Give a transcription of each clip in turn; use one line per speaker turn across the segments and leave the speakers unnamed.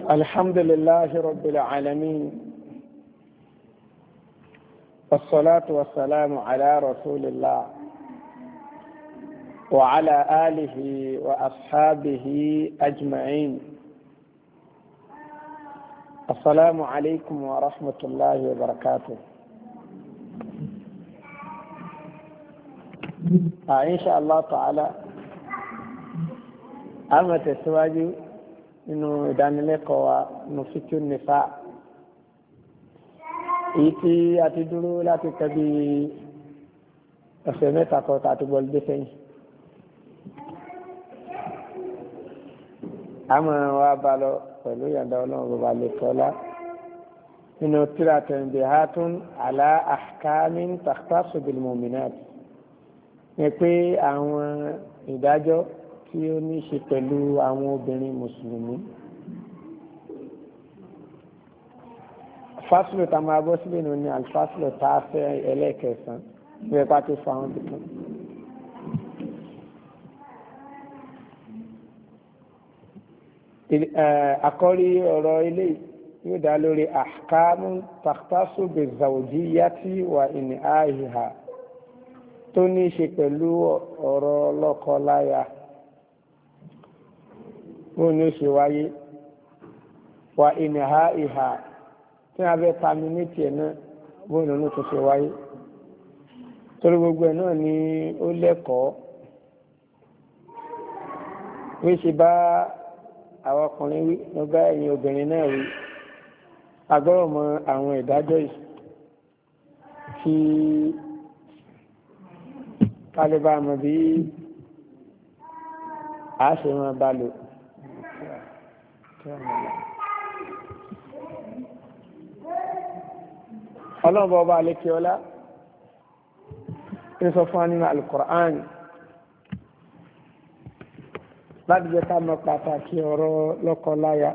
الحمد لله رب العالمين، والصلاة والسلام على رسول الله وعلى آله وأصحابه أجمعين. السلام عليكم ورحمة الله وبركاته. إن شاء الله تعالى أما تسواجي inú ìdánilẹ́kọ̀ọ́ wa nùfíkú nìfà èyí tí a ti dúró láti tẹ́bí ọ̀sẹ̀ mẹ́ta kan tàbí bọ́lúdé sẹ́yìn. àmọ́ wa bá lọ pẹ̀lú ìyàndá ọlọ́run bàbá lè tọ́lá nínú tíra tanbihatun ala ahkamin takhtassu bil mu'minat ní pé àwọn ìdájọ́ tí ó ní ṣe pẹ̀lú àwọn obìnrin mùsùlùmí. fásilò tá a máa bọ́ sílẹ̀ nù ní alfásilò tá a fẹ́ ẹlẹ́ẹ̀kẹsàn ní ẹ̀pá tó fa àwọn bìkan. àkọ́rí ọ̀rọ̀ ilé yóò dá lórí ahkamu takhtassu bizawjiyyati wa in'ahiha tó ní ṣe pẹ̀lú ọ̀rọ̀ lọ́kọ-láya. wọ́n ní ó ṣe wáyé wà ìnìhà ìhà tí wọ́n bẹ́ ta mi méjì ẹ̀ náà wọ́n ní ó tún ṣe wáyé torí gbogbo ẹ̀ náà ni ó lẹ́kọ̀ọ́ wí ṣe bá àwọn ọkùnrin wí ló bá ẹ̀yin obìnrin náà wí agbọ́rọ̀ mọ àwọn ìdájọ́ yìí kí kálíbà mọ̀ bí a ṣe máa bá lò. ọlọ́run bọ́ ọba àlékè ọlá ń sọ fún wa nínú alukur'an láti jẹ́ ká mọ̀ pàtàkì ọ̀rọ̀ lọ́kọ-láya.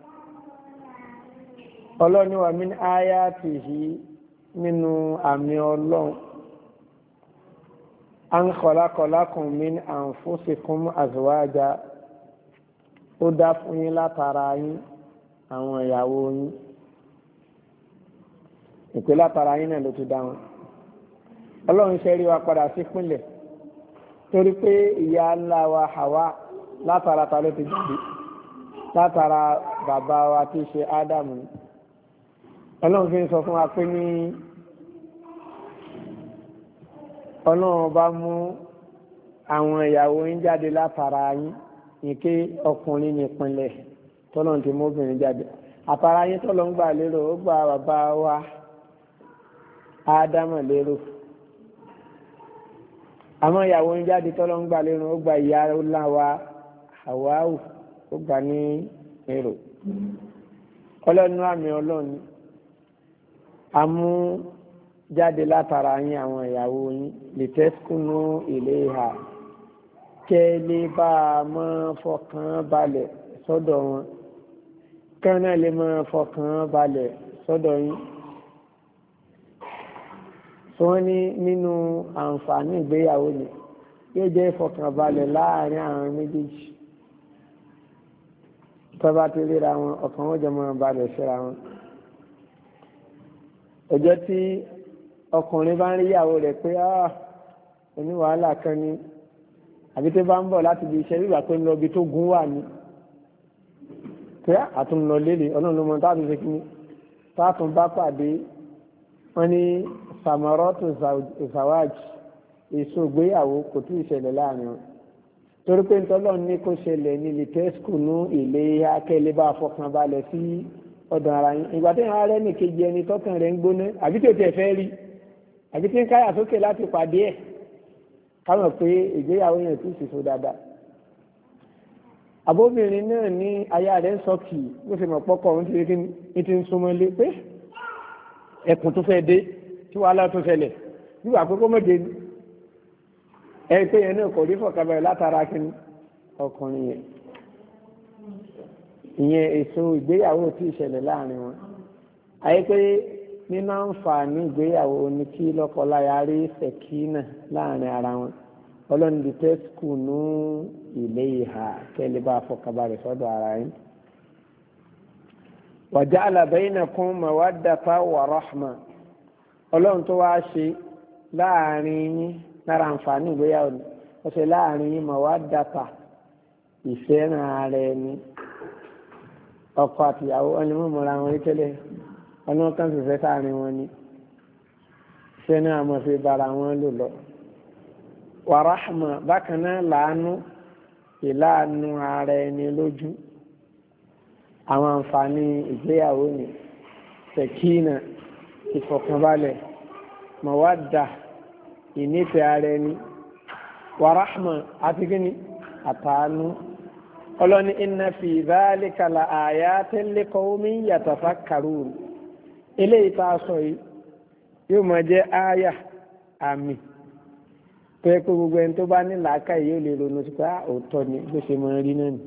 ọlọ́run ní wa min ayatihi nínú àmì ọlọ́run an khalaqa lakum min anfusikum azwaja ó dá fún yín látara yín àwọn ìyàwó yín ìpè látara yín náà ló ti dá wọn. ọlọ́run ṣe rí wa padà sí pínlẹ̀ torí pé ìyá ńlá wa Hawa látara ta ló ti jáde látara bàbá wa tí í ṣe Ádámù. ọlọ́run fi ń sọ fún wa pé ní ọlọ́run bá mú àwọn ìyàwó yín jáde látara yín ìké ọkùnrin nípìnlẹ̀ tọ́lọ̀ tí mọ́bìnrin jáde àtàrà yín tọ́lọ̀ ń gbà lérò ó gba bàbá wa Ádámù lérò àmọ́ ìyàwó yín jáde tọ́lọ̀ ń gbà lérò ó gba ìyá ńlá wa Háwáù ó gbà ní èrò. ọlọ́nu àmì ọlọ́ni amú jáde látara yín àwọn ìyàwó yín litaskunu ilayha kẹ́lẹ́ bá a máa fọkàn balẹ̀ sọ́dọ̀ wọn kẹ́nà lè máa fọkàn balẹ̀ sọ́dọ̀ yín. sọ wọ́n ní nínú àǹfààní ìgbéyàwó ni yóò jẹ́ ìfọkànbalẹ̀ láàrin àwọn méjèèjì tó bá ti ríra wọn ọkàn wọn jọ máa balẹ̀ síra wọn. ọjọ́ tí ọkùnrin bá ń rí ìyàwó rẹ̀ pé oní wàhálà kan ni àbí tó bá ń bọ̀ láti ibi iṣẹ́ wíwà pé ń lọ ibi tó gún wà ní pé àtúnlọ lélẹ̀ ọlọ́run ló mọ táàtún ṣe kíní táàtún bá pàdé wọn ní samaratu zawaj èso ìgbéyàwó kò tí ì ṣẹlẹ̀ láàrin wọn torí pé ntọ́lọ́ ní kó ṣẹlẹ̀ ní litaskunu ilayha akẹ́lẹ́ bá fọkàn balẹ̀ sí ọ̀dọ̀ ara yín. ìgbà tí wọn arẹ́ nìkejì ẹni tọ́kàn rẹ̀ ń gbóná àbí tó tiẹ̀ fẹ́ rí àbí tí ń káyà sókè láti pàdé ẹ̀ káwọn pé ìgbéyàwó yẹn tún sì so dáadáa. àbóbìnrin náà ní aya rẹ̀ ń sọ kì í bó ṣe mọ̀ pọ́kọ̀ òun ti ń súnmọ́ ilé pé ẹkùn tó fẹ́ dé tí wàhálà tó ṣẹlẹ̀ nígbà àkókò méje ni ẹ pé yẹn náà kò rí fọ̀kàbẹ̀rẹ̀ látara kí ọkùnrin yẹn. ìyẹn èso ìgbéyàwó tí ìṣẹ̀lẹ̀ láàrin wọn. àyè pé nínú àǹfààní ìgbéyàwó ni kí lọ́kọláya rí sẹ̀kínà láàrin ara wọn. ọlọ́run di tẹ́sùkù ní ilé ìhà kẹ́lẹ́ bá fọkàbalẹ̀ sọ́dọ̀ ara yín. wa ja'ala bainakum mawaddata wa rahma ọlọ́run tó wá ṣe láàrin yín lára àǹfààní ìgbéyàwó ni ó ṣe láàrin yín mawaddata ìfẹ́ràn ara ẹni ọkọ àtìyàwó ẹni mú mọ́ra wọn rí tẹ́lẹ̀ ọlọ́run kan fìfẹ́ sáàrin wọn ni ṣé náà mọ̀ fi bára wọn lò lọ. wa rahma bákan náà láàánú ìláàánú ara ẹni lójú àwọn àǹfààní ìgbéyàwó ni sẹ̀kínà ìfọ̀kànbalẹ̀ mawadda ìnífẹ̀ẹ́ ara ẹni wa rahma àti kíni àtàánú ọlọ́ni inna fi dhalika la ayatin li qawmin yatafakkarun eléyìí tá a sọ yìí yóò máa jẹ́ ááyà àmì tó yẹ pé gbogbo ẹni tó bá ní làákàyè yóò lè ronú sí pé òótọ́ ni bó ṣe máa rí náà ni.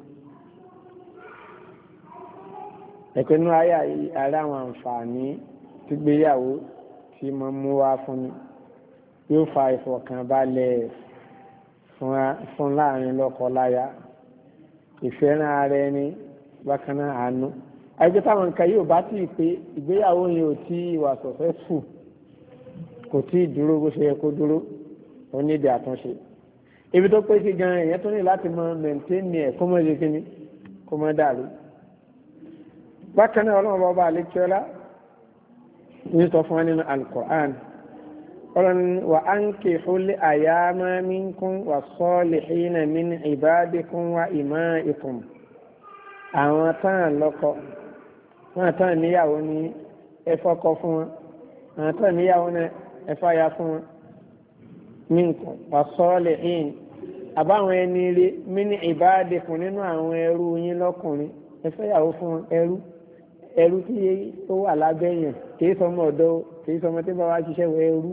ẹ̀pẹ́ nínú ááyà yìí ara àwọn àǹfààní tí gbéyàwó tí mo mú wá fún ni yóò fa ìfọ̀kànbalẹ̀ fún láàrin lọ́kọ-láya ìfẹ́ràn ara ẹni bákan náà àánú. àìjẹ́ táwọn nǹkan yóò bá tì í pé ìgbéyàwó yẹn ò tí ì wà successful kò tí ì dúró bó ṣe yẹ kó dúró ó ní ìdí àtúnṣe. ibi tó pé sí gan èèyàn tó ní láti mọ mẹ̀ntẹ́nì ẹ̀ kó mọ̀ ṣe kíni kó mọ̀ dàrú. bákan náà ọlọ́run bá ọba àlékiọ́lá ní sọ fún wa nínú Al-Qur'an ọlọ́run wa ankihul ayama minkum was-salihina min ibadikum wa imaikum àwọn tán lọ́kọ wọn tán níyàwó ní ẹ fọ́kọ fún wọn àwọn tán níyàwó ní ẹ fàyà fún wọn minkum was-salihin àbáwọn ẹni rí min ibadikum nínú àwọn ẹrú yín lọ́kùnrin ẹ fẹ́yàwó fún wọn ẹrú tí ó wà lábẹ́ yẹn kìí sọmọ ọ̀dọ́ kìí sọmọ tí bá wá ṣiṣẹ́ wọ ẹrú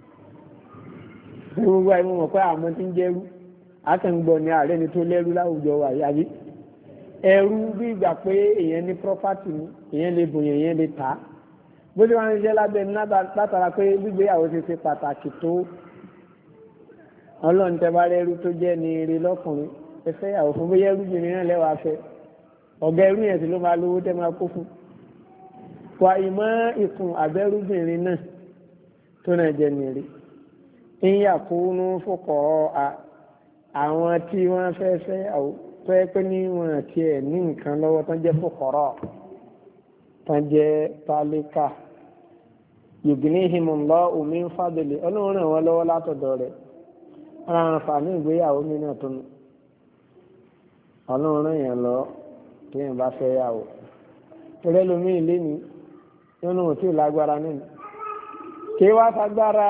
gbogbo àìmọ̀ mọ̀ pé àmọ́ tí ń jẹ́rú akẹ́ǹgbọ̀ ní ààrẹ ni tó lẹ́rú láwùjọ wà yàbí ẹrú bí ìgbà pé èèyàn ní property ni èèyàn lè bùn èèyàn lè tà á bó ṣe wọ́n ń ṣiṣẹ́ lábẹ́ ní látara pé gbígbéyàwó ti ṣe pàtàkì tó ọlọ́run tẹ́ bá rẹ́rú tó jẹ́ ní eré lọ́kùnrin ẹ fẹ́ yàwó fún bóyá ẹrú jìnnì náà lẹ́wàá fẹ́ ọ̀gá ẹrú yẹn sì ló máa lówó tẹ́ máa kó fún wa ìmọ̀ ìkùn àbẹ́rúbìnrin náà tó náà jẹ́ ní eré ìyàkúnú fòkọ̀ọ́ àwọn tí wọ́n fẹ́ fẹ́ yàwó tó yẹ pé ní wọn àti ẹ̀ ní nǹkan lọ́wọ́ tó jẹ́ fòkọ̀rọ̀ tó jẹ́ pálíkà yughnihimullahu min fadli ọlọ́run ràn wọ́n lọ́wọ́ látọ̀dọ̀ rẹ̀ ara àǹfààní ìgbéyàwó mi náà tó nù ọlọ́run ràn yàn lọ tó yẹn bá fẹ́ yàwó torí ẹlòmíì lé ní nínú òtí lágbára nínú kí wá fagbára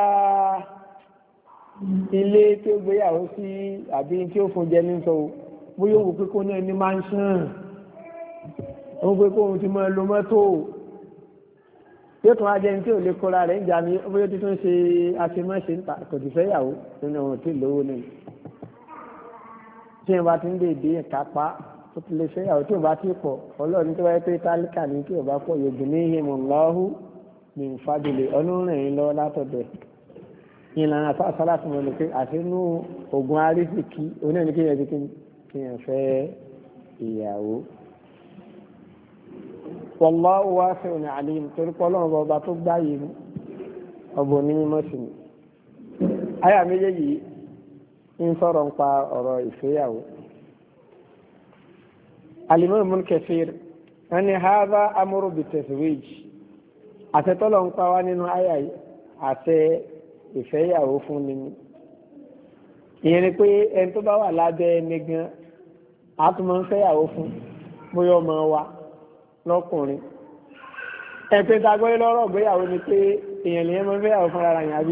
ilé tí ó gbéyàwó sí àbí tí ó fún jẹ ní sọ bóyá òwò pé kó náà ní máa ń ṣàn ó pé kó òun ti máa lo mọ́tò yóò tún wá jẹni tí ò lè kóra rẹ̀ ń jà ní bóyá tí tó ń ṣe àṣemáṣe ń ta kò sì fẹ́ yàwó nínú ohun tí lówó náà tí wọn bá ti ń dèdè ìkápá tó ti lè fẹ́ yàwó tí ò bá ti pọ̀ ọlọ́run tó wáyé pé tálíkà ní tí ò bá pọ̀ yughnihimullahu min fadli ọlọ́run yìí lọ látọ̀dọ̀ ìlànà àfáàsálà fún wọn ni pé àfinú ogun arísìkí oní ẹni kéèyàn ti kéèyàn fẹ́ ìyàwó. wallahu wasi'un alim torí pé ọlọ́run ọba tó gbáyé ní ọgbọ̀n ní mímọ́ sí ni. àyà méjèèjì ń sọ̀rọ̀ ń pa ọ̀rọ̀ ìfẹ́yàwó. Al-Imam Ibn Kathir wọ́n ní hadha amru bit-tazwij àtẹ́tọ́lọ̀ ń pa wá nínú àyà yìí àtẹ ìfẹ́yàwó fún ni ìyẹn ni pé ẹni tó bá wà lábẹ́ ẹni gan àtúmọ̀ ń fẹ́yàwó fún bóyá ọmọ wa lọ́kùnrin ẹ̀pẹ́ tá a gbọ́ lọ́rọ̀ gbéyàwó ni pé èèyàn lè mọ́ fẹ́yàwó fún ara yàbí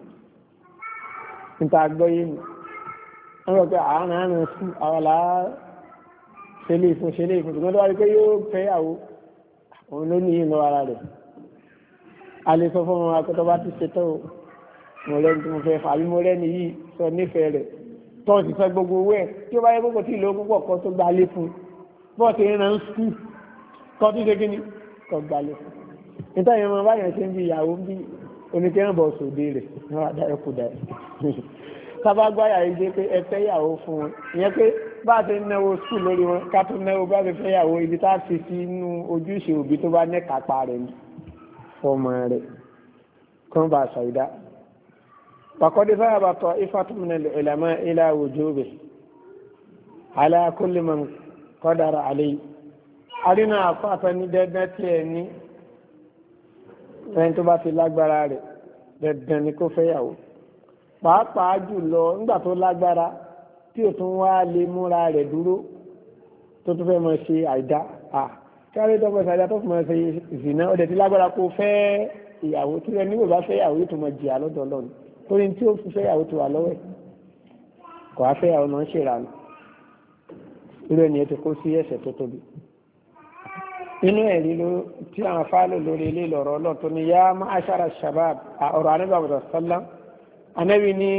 níta gbọ́ yé mi wọ́n rọ̀ pé àwọn àrùn sùn àwọn làá ṣẹlẹ̀ ìfún ṣùgbọ́n tó wá rí pé yóò fẹ́yàwó òun ló ní ìlọ ara rẹ̀ a lè sọ fún ọmọ akọ́tọ́ bá ti ṣetán o mo lẹ́ni tí mo fẹ́ fà bí mo lẹ́ni yìí sọ nífẹ̀ẹ́ rẹ̀ tó ti sọ gbogbo owó ẹ̀ tí ó bá yẹ gbogbo tí ìlú púpọ̀ kan tó gbalé fún bọ́ọ̀tì ìran skul kọ́ tó ṣe kí ni kọ́ gbalé fún nítorí ẹ̀mọ báyẹn ṣe ń bí ìyàwó ń bí oníkẹ́rìn bọ̀ sòdè rẹ̀ náà wà dáyọ̀ kù dáyọ̀ sábà gbáyà yìí dé pé ẹ fẹ́ ìyàwó fún wọn ìyẹn pé bá ti náwó skul lórí wọn ká tó náwó bá ti fẹ́yàwó ibi tá a fi sí inú ojúṣe òbí tó bá nẹ́kápá rẹ̀ ní fọmọ rẹ̀ kó bá a ṣàìdá. وقد ذهب طائفة من العلماء إلى وجوبه على كل من قدر عليه arínà àfáàfẹ́ ní dandan tí ẹ ní ẹni tó bá fi lágbára rẹ̀ dandan ni kó fẹ́yàwó pàápàá jùlọ nígbà tó lágbára tí ò tún wá lè múra rẹ̀ dúró tó tún fẹ́ mọ̀ ṣe àìdá kárí dọ́gbọ̀n ṣàìdá tó fún mọ̀ ṣe ìsìná ọdẹ tí lágbára kó fẹ́ ìyàwó tí ẹni wò bá fẹ́yàwó yóò tún mọ̀ jìyà lọ́dọ̀ Ọlọ́run torí tí ó fi fẹ́yàwó tó wà lọ́wọ́ ẹ̀ kò wá fẹ́yàwó náà ń ṣèrànù irú ẹni ẹ ti kó sí ẹ̀ṣẹ̀ tó tóbi nínú ẹ̀rí tí àwọn fáálò lórí ilé lọ́rọ̀ Ọlọ́run tó ní yá ma'ashara shabab ọ̀rọ̀ anábàbọ̀dọ̀ sọ́lá anábì ní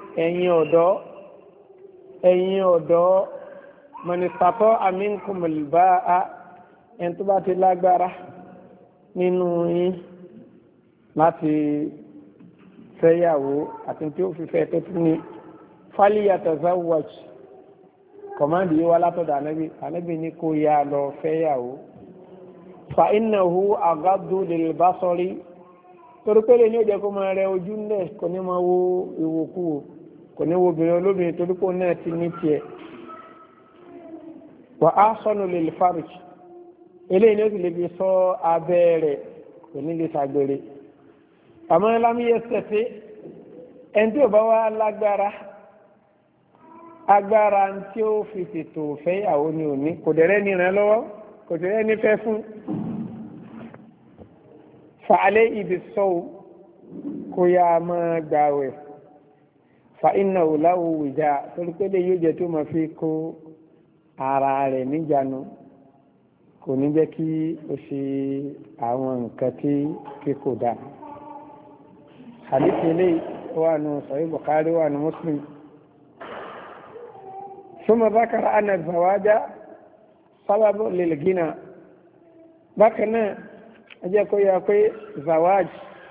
ẹ̀yin ọ̀dọ́ mọ̀nìsàtọ̀ aminkumul ba'a ẹni tó bá ti lágbára nínú yín láti fẹ́yàwó àti tí ó fi fẹ́ tó tún ní falyatazawwaj kọ̀mándì yìí wá látọ̀dọ̀ anábì ní kó yá lọ fẹ́yàwó fa innahu aghaddu lil basari torí pé lè ní òjẹ́ kó máa rẹ ojú ńlẹ̀ kò ní máa wo ìwòkúwò kò ní wo obìnrin olóbìnrin torí pé náà ti ní tiẹ̀ wa ahsanu lil farj eléyìí ní ó sì lè fi sọ abẹ́ rẹ̀ kò ní lè ṣàgbèrè àmọ́ lámúyẹ sẹ̀fẹ́ ẹni tí ò bá wá lágbára agbára tí ó fi ṣètò fẹ́yàwó ni òní kò dẹ̀rẹ́ ní ìrìn lọ́wọ́ kò dẹ̀rẹ́ ní fẹ́ fún fàálẹ́ ibi sọ́wọ́ kó yá máa gbàwẹ̀ fa iná òláwò wìjà torí pé lè yóò jẹ́ tó máa fi kó ara rẹ̀ níjànú kò ní jẹ́ kí ó ṣe àwọn nǹkan tí kò dáa. حديث لي وأنه صحيح البخاري وأنه مسلم ثم ذكر أن الزواج سبب للغنى بكنا أجاكو يقول زواج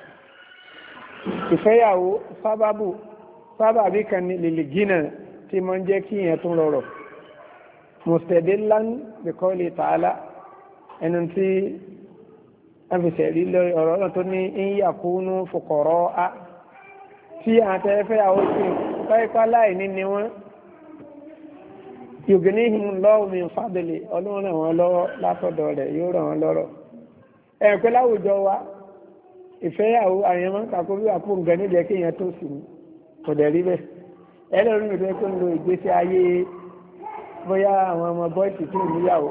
ìfẹ́yàwó sábàbí kan lilghina tí mọ́ ń jẹ́ kí ìyẹn tún lọ́rọ̀ mustadillan biqawli ta'ala ẹnu tí ẹfẹsẹ̀rí lórí ọ̀rọ̀ náà tó ní in yakunu fuqara tí àtẹ́fẹ́ àwọn sí pẹ́ẹ́pá láìní ni wọ́n yughnihimullahu min fadli ọlọ́run ràn wọ́n lọ́wọ́ látọ̀dọ̀ rẹ̀ yóò ràn wọ́n lọ́rọ̀ ẹ̀pẹ́ láwùjọ wa ìfẹ́yàwó àyẹ̀mọ́ kàkó bí wà fún nǹkan níjẹ́ kí èèyàn tó sì ní kò dẹ̀ rí bẹ́ẹ̀ ẹlẹ́rìí mi fẹ́ kó ń lo ìgbésí ayé bóyá àwọn ọmọ bọ́ìsì tó níyàwó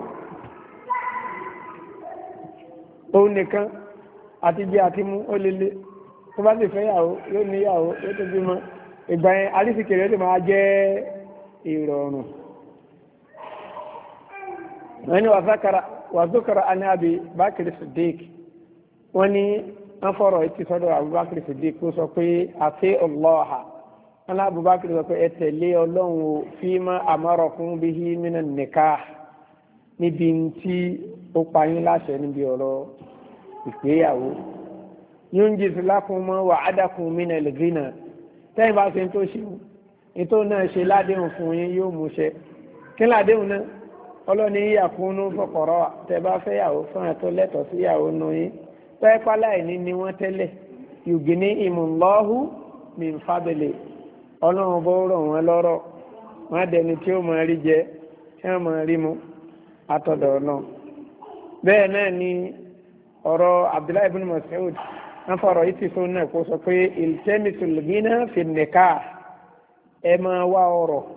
òun nìkan àti jẹ àti mú ó lélẹ̀ tó bá sì fẹ́yàwó yóò níyàwó yóò tó bímọ ìgbà yẹn alísìkèrè ó lè máa jẹ́ ìrọ̀rùn. wọ́n ní wàzúkàrà anábì bákìrì Siddiq wọ́n ní wọ́n fọ̀rọ̀ etí sọ́dọ̀ Abubakar Siddiq kó sọ pé àti ọlọ́ọ̀ha wọn lá Abubakar sọ pé ẹ tẹ̀lé Ọlọ́run o fíìmà amarakum bihi minan nikah níbi tí ó pa yín láṣẹ níbi ọ̀rọ̀ ìgbéyàwó yunjiz lakum wa'adakum minal ghina tẹ́yìn bá ṣe tó ṣe ètò náà ṣe ládéhùn fún yín yóò mú ṣẹ kí ládéhùn náà ọlọ́ni yakunu fuqara tẹ́ bá fẹ́yàwó fún ẹ̀ tó lẹ́tọ̀ọ́ síyàwó nù yín pẹ́ẹ́pá láìní ni wọ́n tẹ́lẹ̀ yughnihimullahu min fadli ọlọ́run bó rọ̀ wọ́n lọ́rọ̀ wọ́n dẹni tí ó máa rí jẹ tí wọ́n máa rí mu àtọ̀dọ̀ náà. bẹ́ẹ̀ náà ni ọ̀rọ̀ Abdullahi ibn Mas'ud wọ́n fọ̀rọ̀ yìí ti fún náà kó sọ pé iltamisul ghina fi nikah ẹ máa wá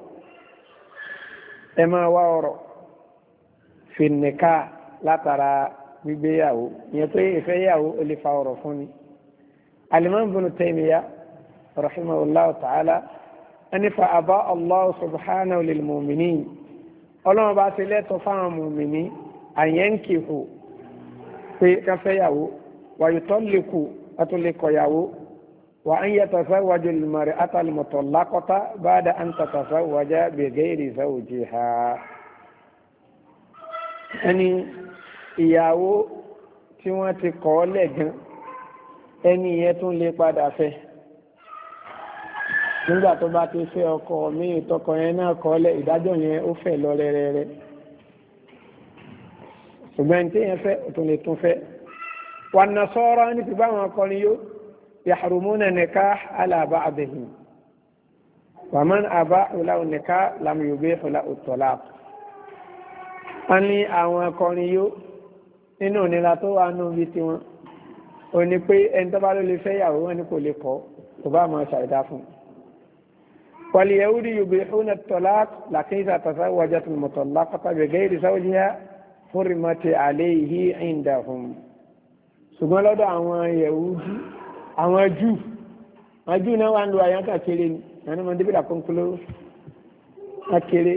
ọ̀rọ̀ fi nikah látara gbígbéyàwó ìyẹn pé ìfẹ́yàwó ó lè fa ọ̀rọ̀ fún ni. Al-Imam Ibn Taymiyyah rahimahullahu ta'ala ẹni fa aba Allah subhanahu lil mu'minin ọlọ́run bá ti lẹ́tọ̀ fáwọn mùmìnì àyẹ́ǹkìhù pé káfẹ́yàwó wa yutalliqu àtúlẹ̀kọ̀yàwó wa an yatasawwaju al-mar'ata al-mutallaqata ba'da an tatasawwaja bi ghayri zawjiha. ẹni ìyàwó tí wọ́n ti kọ̀ lẹ́gàn ẹni yẹn tún lè padà fẹ́ nígbà tó bá ti fẹ́ ọkọ míì tọkọ yẹn náà kọ́lẹ̀ ìdájọ́ yẹn ó fẹ́ lọ rẹ́rẹ́rẹ́ ṣùgbọ́n tí yẹn fẹ́ ó tún lè tún fẹ́ wà Nasara ní ti bá wọn kọrin yó yahrumuna nikah ala ba'dihim wa man abahu lahu nikah lam yubihu lahu talaq wọ́n ní àwọn akọrin yó nínú ìnira tó wà nù bí tiwọn ò ní pé ẹni tó bá ló lè fẹ́ yàwó wọn ni kò lè kọ́ kò bá máa ṣàìdá fún un. wal yahudi yubihuna at-talaq lakin idha tazawwajat al-mutallaqata bi ghayri zawjiha hurrimat alayhi indahum. ṣùgbọ́n lọ́dọ̀ àwọn yahudi àwọn jù náà wà ń lo àyànkà kéré ni àwọn ọmọdé bí làkúnkúló akéré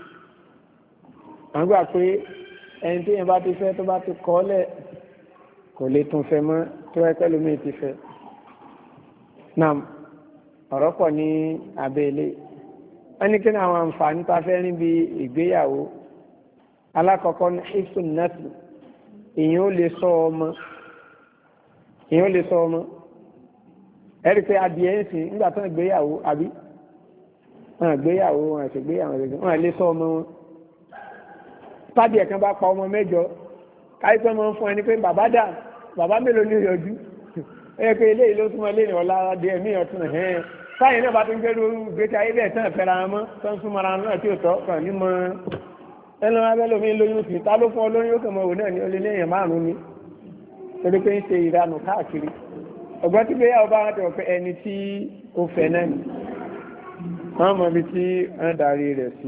àwọn gbà pé ẹni tí yẹn bá ti fẹ́ tó bá ti kọ́ lẹ̀ kò lè tún fẹ́ mọ́ tó ẹ pẹ́ lómi ti fẹ́. nam ọ̀rọ̀ pọ̀ ní abẹ́lé wọ́n ní kí ni àwọn àǹfààní tá a fẹ́ níbi ìgbéyàwó alákọ̀ọ́kọ́ ní hifsun nafsi èèyàn ó lè sọ ọmọ ẹ̀rí pé adìẹ ń sìn nígbà tó ń gbéyàwó àbí wọn gbéyàwó wọn àṣègbéyàwó wọn lè sọ ọmọ wọn tàbí ẹ̀kan bá pa ọmọ mẹ́jọ káyipẹ́ mọ́ fún ẹni pé bàbá mélòó ní ìyọjú ẹ pé eléyìí ló túnmọ̀ lé ní ọ̀la adé ẹ̀mí ọ̀tún ẹ̀hẹ́n sáyẹn náà bá tún gbẹ́rú gbẹ́tẹ́ ayé bẹ́ẹ̀ tán ìfẹ́ra wọn mọ́ tó ń súnmọ́ ara náà tí ò tọ́ kàn ní mọ́ ẹnu abẹ́lómi lóyún sí ta ló fún ọ lóyún ó kàn mọ́ òun náà ní ó lé léèyàn márùn-ún ni torí pé ń ṣe ìranù káàkiri ọ̀gbọ́n tí gbéyàwó bá wọn tẹ̀ ọ̀fẹ́ ẹni tí ó fẹ́ náà ni wọ́n mọ ibi tí wọ́n darí rẹ̀ sí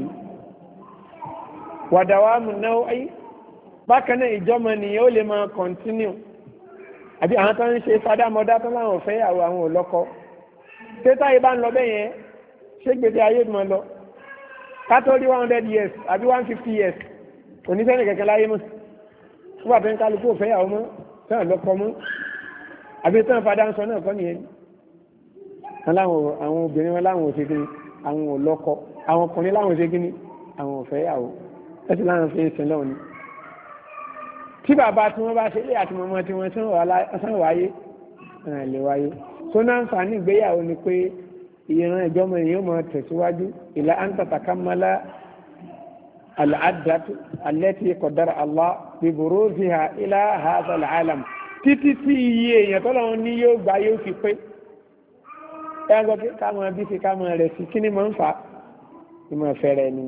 wàdàwàmù náà ayé bákan náà ìjọmọ nìyẹn ó lè máa kọ̀ntínú àbí àwọn tó ń ṣe fádámọdá tó láwọn fẹ́ yàwó àwọn òlọ́kọ tẹ́tà yìí bá ń lọ bẹ́ẹ̀ yẹn ṣé gbèsè ayé mọ́ lọ kátó rí 100 years àbí 150 years oníṣẹ́ni kẹ̀kẹ́ láyé mọ́ nígbà tó ń kálukú òfẹ́ yàwó mọ́ tán lọ́kọ mọ́ àbí tán fadá ń sọ náà kọ́ nìyẹn àwọn obìnrin wọn láwọn òṣèkí àwọn òlọ́kọ àwọn ọkùnrin láwọn òṣèkí àwọn òfẹ́ yàwó ẹ̀sì láwọn fi ń sin lọ́wọ́ ni tí bàbá tí wọ́n bá ṣe lé àti mọ́mọ́ tí wọ́n sán wáyé lè wáyé tó náà ń fà ní ìgbéyàwó ni pé ìran ìjọmọ èèyàn mọ̀ tẹ̀síwájú ìlà àǹtàtàkàmọ́lá àlàádàtú allati qaddara Allah bi buruziha ila hadha al-alam títí tí iye èèyàn tọ́lọ́run ní yóò gbà yóò fi pé ẹgbẹ́ pé kámọ̀ bí fi kámọ̀ rẹ̀ sí kí ni mọ̀ ń fà ìmọ̀ fẹ́rẹ̀ ni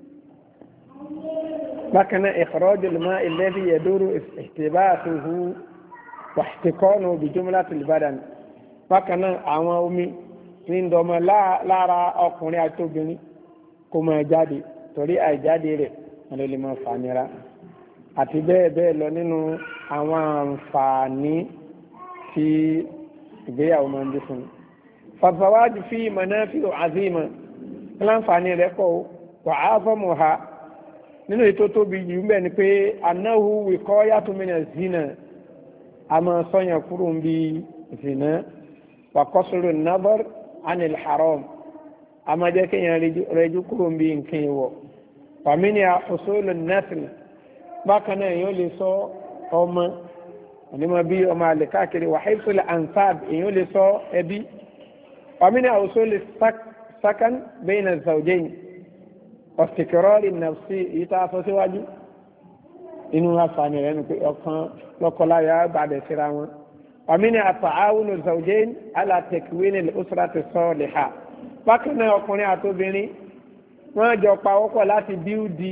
bákanáà ikhrajul ma'i alladhi yaduru ihtibasuhu wa ihtiqanuhu bi jumlatil badan bákanáà àwọn omi ní ndọmọ lára ọkùnrin àti obìnrin kó máa jáde torí àìjáde rẹ̀ wọn lè máa fànira àti bẹ́ẹ̀ bẹ́ẹ̀ lọ nínú àwọn àǹfààní tí ìgbéyàwó máa ń dé fún un. fàtàwájú fi manafi'u azima láǹfààní rẹ̀ pọ̀ wà á fọ́mù ha nínú ètò tóbi jù bẹ́ẹ̀ ni pé annahu wiqayatun min az-zina a máa sọ́yàn kúrò ń bí zina wà qasru an-nazar anil haram a máa jẹ́ kéèyàn rẹjú kúrò ń bí nǹkan ìwọ̀ wa minha husulu an-nasl bákan náà èèyàn lè sọ ọmọ onímọ̀ bí ọmọ àlè káàkiri wa hifzul ansab èèyàn lè sọ ẹbí wa minha husulu sakan bayna az-zawjayn ọ̀sìkìrọ́rì nàfsí èyí tá a sọ síwájú inú àǹfààní rẹ̀ ni pé ọkàn lọ́kọláya gbàdẹ̀ síra wọn wàmínà àtàáwùnù zawjayn ala takwini al-usrati salihah bákan náà ọkùnrin àtobìnrin wọ́n jọ pawọ́pọ̀ láti bíúdi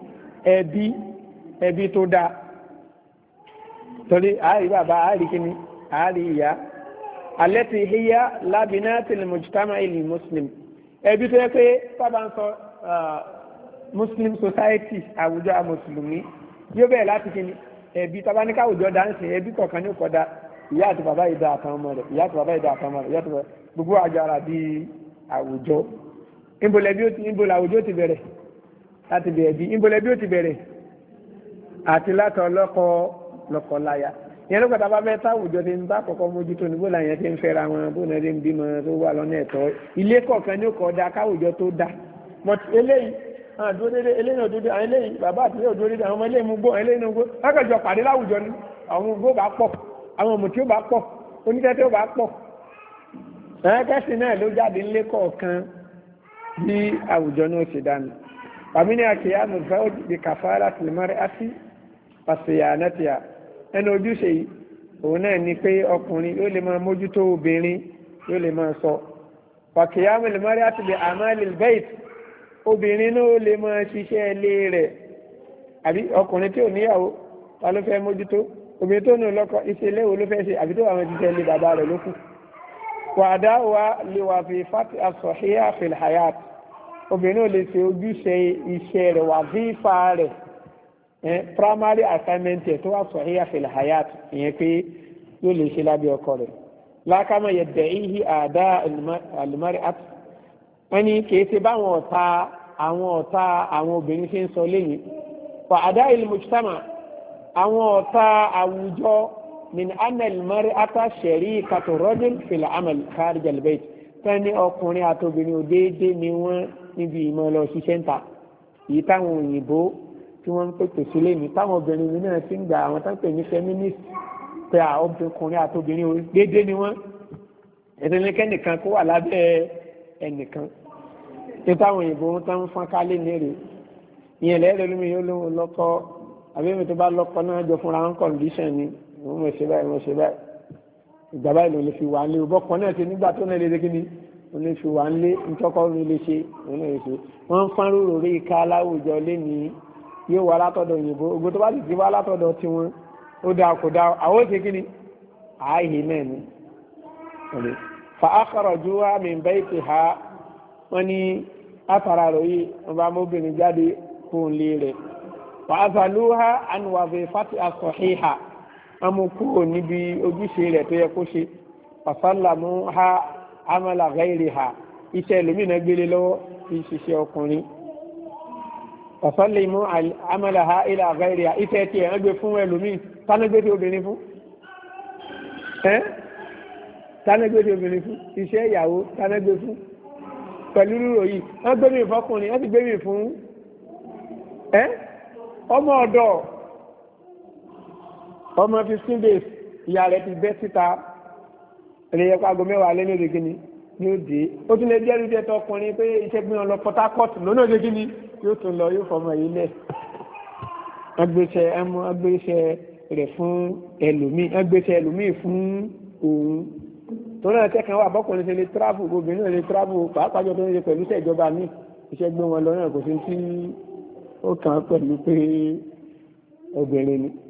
ẹbí tó dáa torí àárí bàbá àárí kíní àárí ìyá allati hiya labinatil mujtama'il muslim ẹbí tó yẹ pé sábà ń sọ Muslim society àwùjọ mùsùlùmí yóò bẹ̀rẹ̀ láti kí ni ẹbí tabaníkà àwùjọ dáńsì ẹbí kọ̀ọ̀kan ní ọkọ̀dá ìyá àti bàbá ìdá àtàwọn ọmọ rẹ̀ ìyá àti bàbá ìdá àtàwọn ọmọ rẹ̀ ìyá àti bàbá gbogbo àjọ ara bíi àwùjọ ìbòlẹ̀ àwùjọ ti bẹ̀rẹ̀ láti bẹ̀rẹ̀ bí ìbòlẹ̀ bí ó ti bẹ̀rẹ̀ àti látọ̀ lọ́kọ láya ìyẹn ló kọ̀tà bá fẹ́ táwùjọ ti ń bá kọ̀kọ́ mójútó ní bóla yẹn ti ń fẹ́ra wọn bóla ti ń bímọ tó wà lọ́nà ẹ̀tọ́ ilé kọ̀ọ̀kan ní ọkọ̀dá káwùjọ tó dá but eléyìí àdúró dédé eléyìí òdúdó àwọn eléyìí bàbá àti ilé òdúró dédé àwọn ọmọ eléyìí mú gbó eléyìí mú gbó lákàjọ pàdé láwùjọ ni àwọn gbó bá pọ̀ àwọn ọmọ tí ó bá pọ̀ oníṣẹ́ tí ó bá pọ̀ ẹ̀ẹ́kẹ́sì náà ló jáde ńlé kọ̀ọ̀kan bí àwùjọ náà ṣe dànù wàmí ní àkìyà mọ̀fẹ́ òjì kàfàrà tìlímọ́rẹ́ àti pàṣẹyà nẹ́tìyà ẹnu ojúṣe yìí òun náà ni pé ọkùnrin yóò lè máa mójútó obìnrin yóò lè máa sọ wàkìyà mọ̀lẹ́mọ́rẹ́ àti lè àmàlì bẹ́ẹ̀t obìnrin náà ó lè máa ṣiṣẹ́ ilé rẹ̀ àbí ọkùnrin tí ò níyàwó ta ló fẹ́ mójútó obìnrin tó nù lọ́kọ iṣẹ́ ilé wo ló fẹ́ ṣe àbí tó àwọn ti tẹ̀lé bàbá rẹ̀ lókù wàdá wa lè wà fi fati asọ̀híyà filhayat obìnrin ò lè ṣe ojúṣe iṣẹ́ rẹ̀ wà fífa rẹ̀ primary assignment ẹ̀ tó wà sọ̀híyà filhayat ìyẹn pé yóò lè ṣe lábẹ́ ọkọ rẹ̀ lákàmọ̀ yẹ dẹ̀ ihi àdá alimari at wọ́n ní kì í ṣe báwọn ọ̀tá àwọn obìnrin ṣe ń sọ lẹ́yìn wà àdá ilmujtama àwọn ọ̀tá àwùjọ min anal mar'ata sharikatu rajul fil amal kharij al bayt tani ọkùnrin àtobìnrin òdéédé ni wọ́n níbi ìmọ̀ lọ ṣiṣẹ́ ń ta èyí táwọn òyìnbó tí wọ́n ń pèpè sílé ní táwọn obìnrin mi náà ti ń gba àwọn tó ń pè ní feminist pé ọkùnrin àtobìnrin òdéédé ni wọ́n ẹ̀dẹ̀lẹ́kẹ́nìkan kó wà lábẹ́ ẹnìkan tí táwọn òyìnbó tó ń fọ́n kálé nírè ìyẹn lẹ́rẹ̀ẹ́ lómi yóò lóun lọ́kọ́ àbẹ́mi tó bá lọ́kọ́ náà jọ fúnra wọn condition ni wọ́n mọ̀ ṣe báyìí wọ́n ṣe báyìí ìgbà báyìí ló lè fi wà nílé ọbọ̀ kan náà ti nígbà tó náà lè dé kíní ó lè fi wà nílé ntọ́kọ́ ló lè ṣe òun náà lè ṣe wọ́n ń fọ́n rúrò rí ika aláwùjọ lẹ́ni yóò wá látọ̀dọ̀ òyìnbó ogun tó bá sì ti wá látọ̀dọ̀ tiwọn ó dáa kò dáa àwọn ó ṣe kíní ààyè náà ni. fa akhrajuha min baytiha wọ́n ní àtàrà rò yìí wọ́n bá mọ́bìnrin jáde fún ilé rẹ̀ fa azaluha an wazifati as-sahiha amukúrò níbi ojúṣe rẹ̀ tó yẹ kó ṣe fasalamu ha amala ghairi ha iṣẹ́ ìlúmínà gbélé lọ́wọ́ fi ṣiṣẹ́ ọkùnrin fasalimu amala ha ila ghairi ha iṣẹ́ tí ẹ̀ ń gbé fún ẹlòmíì tánágbé tí obìnrin fún tánágbé tí obìnrin fún iṣẹ́ ìyàwó tánágbé fún pẹ̀lú rúrò yìí wọ́n gbé mi fọkùnrin wọ́n ti gbé mi fún ọmọ ọ̀dọ̀ ọmọ 15 days ìyá rẹ̀ ti bẹ́ síta ẹ̀lẹ́yẹ kó aago mẹ́wàá lé ní òde gíní ní òde ó tún lè jẹ́ ìrúdẹ́ tọkùnrin pé iṣẹ́ gbé wọn lọ Port Harcourt lónà òde gíní yóò tún lọ yóò fọmọ yìí lẹ̀ agbéṣẹ́ rẹ̀ fún ẹlòmíì agbéṣẹ́ ẹlòmíì fún òun tó náà tẹ́kàn wà bọ́kùnrin ṣe lè travel obìnrin náà lè travel pàápàá jọ tó ń ṣe pẹ̀lú ìṣèjọba míì iṣẹ́ gbé wọn lọ náà kò sí tí ó kàn án pẹ̀lú pé obìnrin ni.